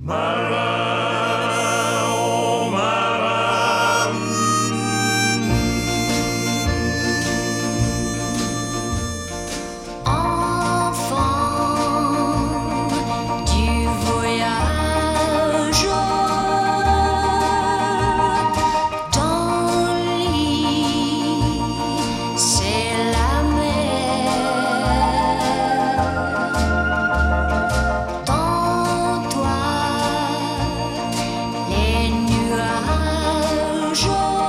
Marin, oh marin. Enfant du voyage, ton lit, c'est la mer. Dans toi, les nuages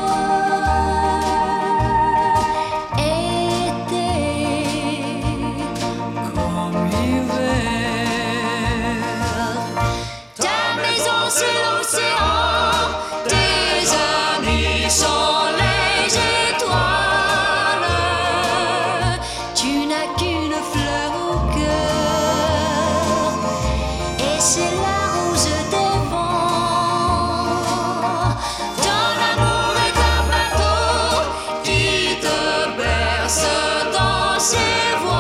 étaient comme l'hiver. Ta maison c'est l'océan, tes amis sont les étoiles. Tu n'as qu'une fleur au cœur, et c'est la rose des vents. Ton amour est un bateau qui te berce dans ses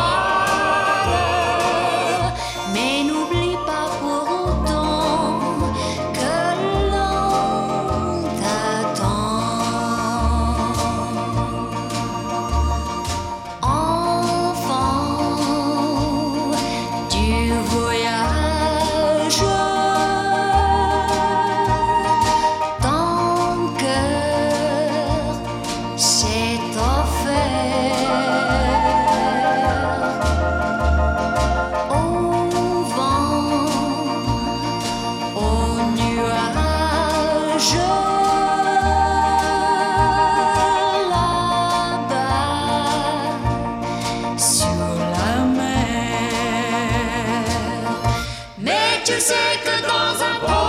voiles. Mais n'oublie pas pour autant que l'on t'attend. Enfant du voyage, ton cœur s'est offert au vent, aux nuages, là-bas sur la mer. Mais tu sais que dans un